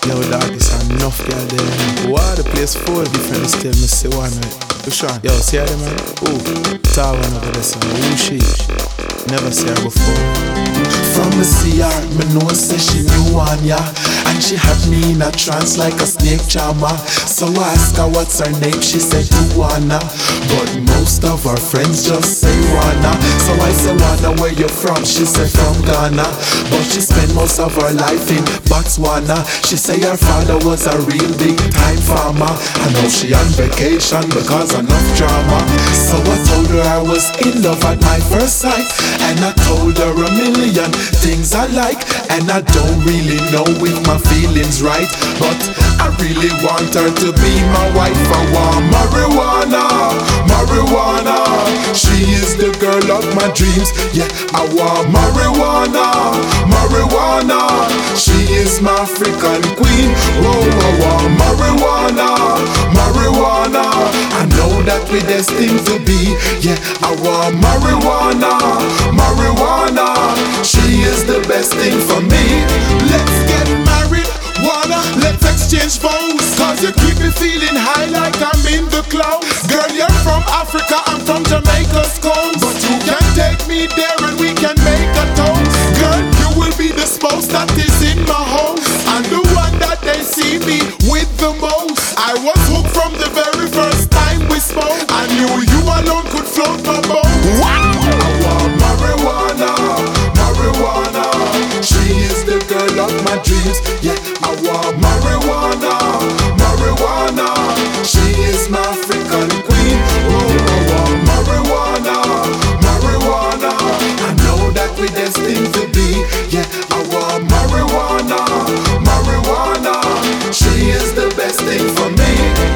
Yo, dog, it's enough girl there. Wow, the place full. Different still, me see one right. You sure? Yo, see her there, man? Ooh, tall one over there, son. Who she? Never see her before. From the CR, me know say she new one, yeah. And she had me in a trance like a snake charmer. So I ask her what's her name, she said Juana. But most of her friends just say Wana. So I say Wana, where you from? She said from Ghana. But she spent most of her life in Botswana. She say her father was a real big time farmer. I know she on vacation because enough drama. So I told her I was in love at my first sight. And I told her a million things I like. And I don't really know if my feelings right, but I really want her to be my wife. I want marijuana, marijuana. She is the girl of my dreams. Yeah, I want marijuana, marijuana. She is my African queen. Whoa, I want marijuana, marijuana. I know that we're destined to be. Yeah, I want marijuana, marijuana. She is the best thing for me. Let's get married, wanna, let's exchange vows. Cause you keep me feeling high like I'm in the clouds. Girl, you're from Africa, I'm from Jamaica's coast. But you can take me there and we can make a toast. Girl, you will be the spouse that is in my house, and the one that they see me with the most. I was hooked from the very first time we spoke. I knew you alone could float my boat. Wow! I want marijuana, marijuana. She is the girl of my dreams. Yeah, I want marijuana, marijuana. She is my African queen. Oh, I want marijuana, marijuana. I know that we're destined to be. Yeah, I want marijuana, marijuana. She is the best thing for me.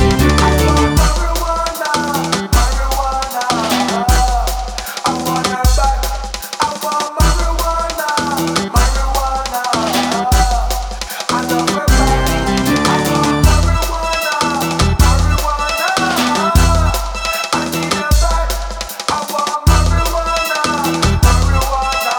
I want marijuana, marijuana. I want her back. I want marijuana, marijuana. I love her back. I want marijuana, marijuana. I need her back. I want marijuana, marijuana.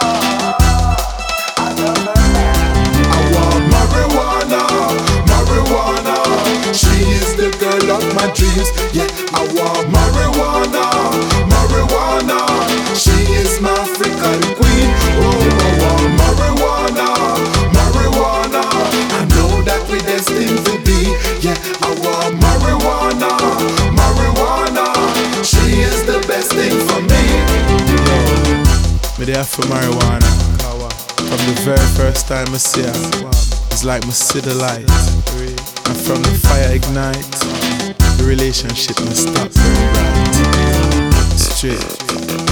I love her back. I want marijuana, marijuana. She is the girl of my dreams. Yeah, I want marijuana, marijuana. She is my African queen. Oh, I want marijuana, marijuana. I know that we're destined to be. Yeah, I want marijuana, marijuana. She is the best thing for me. Me there for marijuana. From the very first time I see her, it's like me see the light. And from the fire ignite, the relationship must stop burning bright. Straight.